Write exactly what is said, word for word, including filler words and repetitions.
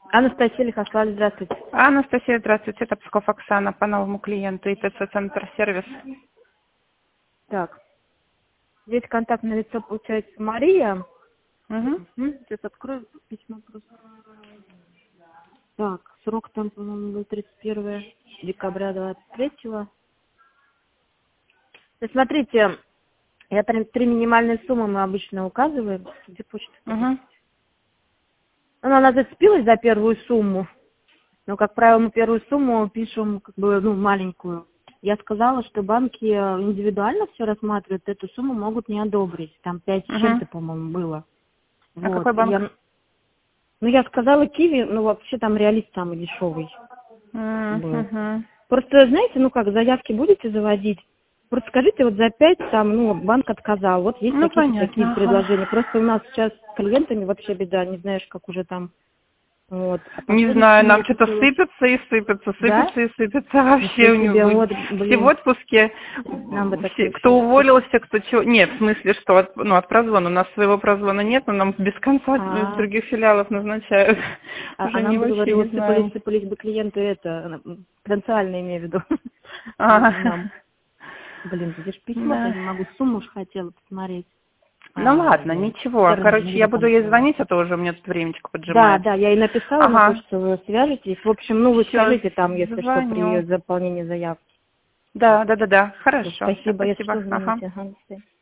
Анастасия Лихославовна, здравствуйте. Анастасия, здравствуйте. Это Псков Оксана по новому клиенту ИТЦ Центр Сервис. Так, здесь контактное лицо получается Мария. Угу. Угу. Сейчас открою письмо просто. Так, срок там, по-моему, был тридцать первое декабря двадцать третьего. Смотрите, я три, три минимальные суммы мы обычно указываем. Где почта? Угу. Ну, она зацепилась за первую сумму. Но, как правило, мы первую сумму пишем как бы, ну, маленькую. Я сказала, что банки индивидуально все рассматривают, эту сумму могут не одобрить. Там пять с Угу. чем-то, по-моему, было. А Вот. какой банк? Я, ну, я сказала Киви, ну, вообще там реалист самый дешевый был. Угу. Просто, знаете, ну как, заявки будете заводить? Просто скажите, вот за пять там, ну, банк отказал, вот есть Ну, такие-то такие понятно. предложения. Ага. Просто у нас сейчас с клиентами вообще беда, не знаешь, как уже там. Вот. А Не последнюю знаю, сумму я нам что-то купила. сыпется и сыпется, Да? сыпется и сыпется вообще Ничего у себе, него. вот, Все в блин, отпуске, нам бы все, такое кто счастье. уволился, кто чего. Нет, в смысле, что от, ну, от прозвона. У нас своего прозвона нет, но нам без конца из А, других филиалов назначают. а, а Уже не нам бы, вообще говорю, не сыпались, знаем. сыпались бы клиенты, это, потенциально имею в виду. А, Нам. Блин, здесь письмо, я да. не могу, сумму уж хотела посмотреть. Ну А, ладно, блин, ничего. черт, Короче, я где буду там ей сумма? звонить, а то уже у меня тут времечко Да, поджимает. да, я ей написала на то, Ага. что вы свяжетесь. В общем, ну вы Все, скажите там, если что, при звоню. ее заполнении заявки. Да, да, да, да. Всё, Хорошо. Все, спасибо, если спасибо. что, Ага. звоните. Ага, до свидания.